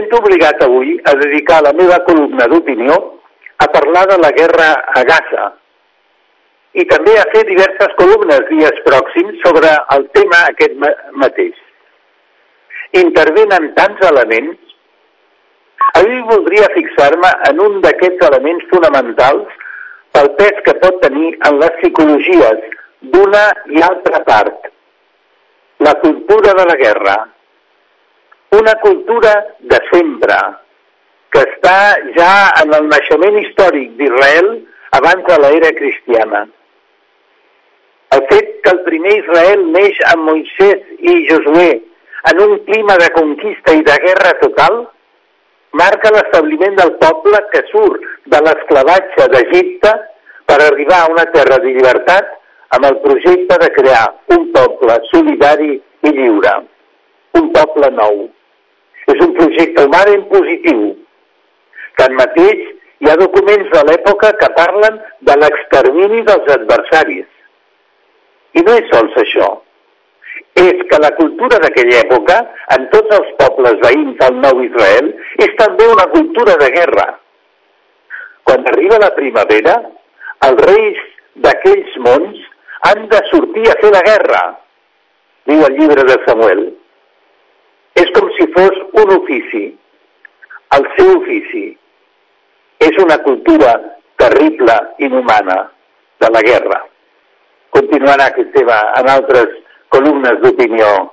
sento obligat avui a dedicar la meva columna d'opinió a parlar de la guerra a Gaza i també a fer diverses columnes dies pròxims sobre el tema aquest mateix. Intervenen tants elements. Avui voldria fixar-me en un d'aquests elements fonamentals pel pes que pot tenir en les psicologies d'una i altra part. La cultura de la guerra. Una cultura de sempre, que està ja en el naixement històric d'Israel abans de l'era cristiana. El fet que el primer Israel neix amb Moisès i Josué en un clima de conquista i de guerra total marca l'establiment del poble que surt de l'esclavatge d'Egipte per arribar a una terra de llibertat amb el projecte de crear un poble solidari i lliure, un poble nou. És un projecte humà ben positiu. Tanmateix, hi ha documents de l'època que parlen de l'extermini dels adversaris. I no és sols això. És que la cultura d'aquella època, en tots els pobles veïns del nou Israel, és també una cultura de guerra. Quan arriba la primavera, els reis d'aquells mons han de sortir a fer la guerra, diu el llibre de Samuel. És com si fos un ofici, el seu ofici. És una cultura terrible, inhumana, de la guerra. Continuarà aquest tema en altres columnes d'opinió